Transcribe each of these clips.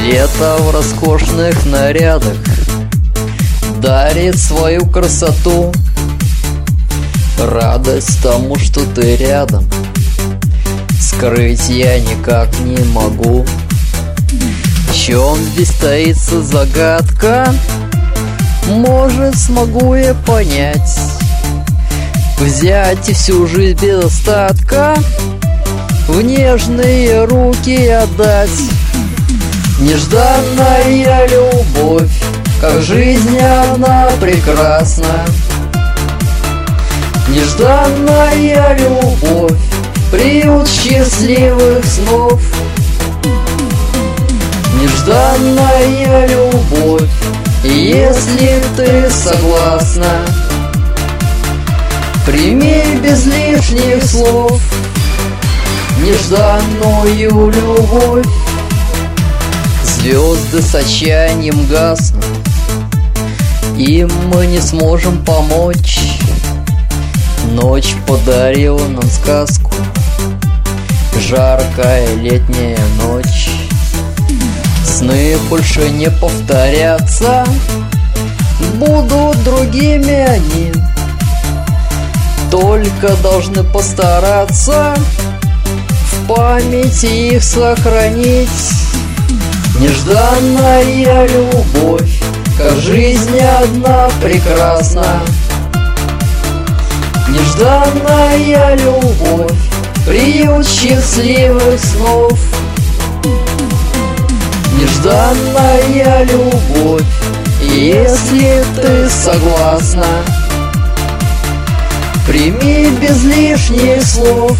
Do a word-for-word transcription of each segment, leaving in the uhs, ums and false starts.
Лето в роскошных нарядах дарит свою красоту. Радость тому, что ты рядом, скрыть я никак не могу. В чем здесь таится загадка? Может, смогу я понять, взять и всю жизнь без остатка в нежные руки отдать. Нежданная любовь, как жизнь одна прекрасна. Нежданная любовь, приют счастливых снов. Нежданная любовь, если ты согласна, прими без лишних слов нежданную любовь. Звезды с отчаянием гаснут, им мы не сможем помочь. Ночь подарила нам сказку, жаркая летняя ночь. Сны больше не повторятся, будут другими они. Только должны постараться в памяти их сохранить. Нежданная любовь, как жизнь одна прекрасна. Нежданная любовь, приют счастливых снов. Нежданная любовь, если ты согласна, прими без лишних слов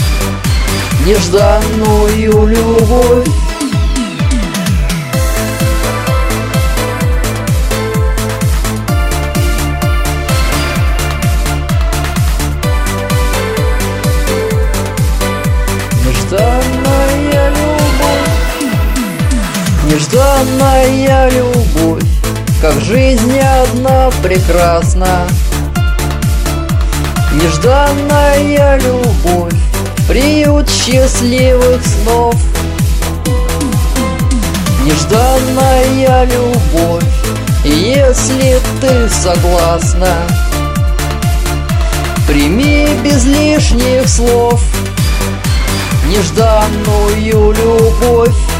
нежданную любовь. Нежданная любовь, нежданная любовь, как жизнь одна прекрасна. Нежданная любовь, приют счастливых снов. Нежданная любовь, если ты согласна, прими без лишних слов нежданную любовь.